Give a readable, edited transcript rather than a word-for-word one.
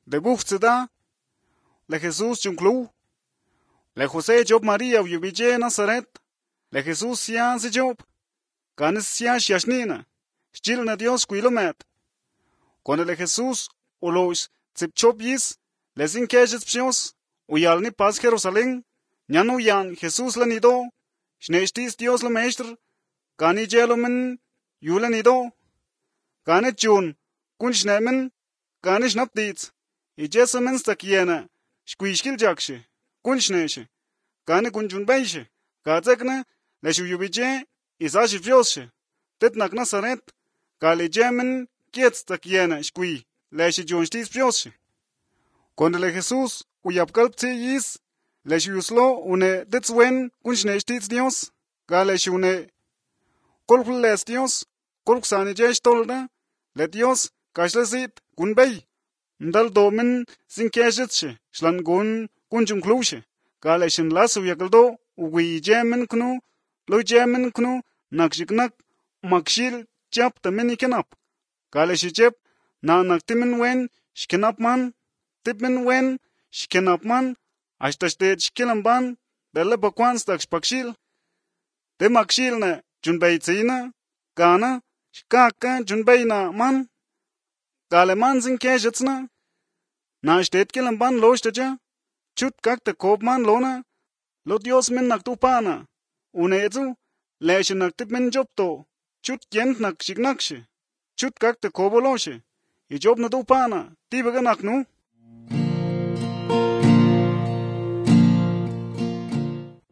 de buftsida, le Jesús chunclu, le José job María uyubije Nazaret, le Jesús sian si job, canis sian shiashnina, shchilna Dios quilomet. Cuando le Jesús ulois zipchop yis, le sin kejes psios, uyalni pas Jerusalén, nyan uyan Jesús la nido, shneshtis Dios la maestr, cani jelomen yula nido, cani chun, kun shnemen, cani shnaptits, y jesamen stakiena, shquishkil jakshe, kun shneshe, cani kun junbeishe, kazekne, le shuyubije, isashi fioshe, tetnak Nazaret, kali jemen, kietz takiena, shqui, le shi junshtis fioshe. Cuando le Jesús uyapkalpti yis, le shuyuslo une tetzwen, kun shneshtis Dios, kale shune, kolples Dios, kolksani jesh tolda, le Dios, kashlesit, kun bay, ndal domen sin keshetshe, shlan kun junklushe, kale shin lasu yakaldo, uwi jemen knu, lo jemen knu, nakshiknak, makshil, chap tamen ikenap, kale shichep, na naktimen wen, shkenap man, tipmen wen, shkenap man, ashtashtet shkelam ban, belle bakwan stak shpakshil, te makshil na, junbei tsina, kana, shkaka junbei na man, kale man zin keshetsna, na shtet kelam ban lo shtaja, chut kakte kop man lona, lo Dios men naktupana, unezu, leshe naktip men jopto, chut kent nak shiknakshe, chut kakte koboloshe, i job na dupana, tibaga naknu.